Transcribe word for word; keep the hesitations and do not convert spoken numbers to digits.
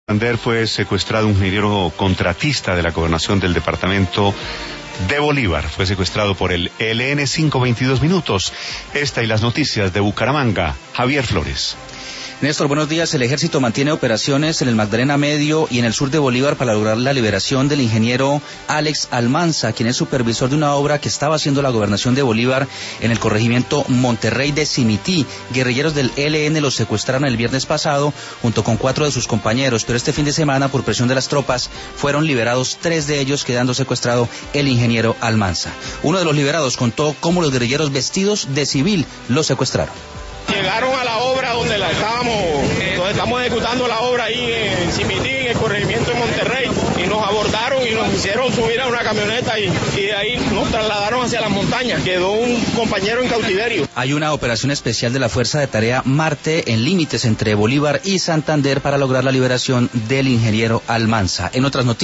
Santander fue secuestrado un ingeniero contratista de la gobernación del departamento de Bolívar. Fue secuestrado por el E L N. Cinco veintidós minutos. Esta y las noticias de Bucaramanga. Javier Flores. Néstor, buenos días. El ejército mantiene operaciones en el Magdalena Medio y en el sur de Bolívar para lograr la liberación del ingeniero Alex Almanza, quien es supervisor de una obra que estaba haciendo la gobernación de Bolívar en el corregimiento Monterrey de Simití. Guerrilleros del E L N los secuestraron el viernes pasado junto con cuatro de sus compañeros, pero este fin de semana, por presión de las tropas, fueron liberados tres de ellos, quedando secuestrado el ingeniero Almanza. Uno de los liberados contó cómo los guerrilleros vestidos de civil los secuestraron. Llegaron a la obra donde la estábamos, donde estamos ejecutando la obra ahí en Simití, en el corregimiento de Monterrey, y nos abordaron y nos hicieron subir a una camioneta y, y de ahí nos trasladaron hacia las montañas. Quedó un compañero en cautiverio. Hay una operación especial de la Fuerza de Tarea Marte en límites entre Bolívar y Santander para lograr la liberación del ingeniero Almanza. En otras noticias.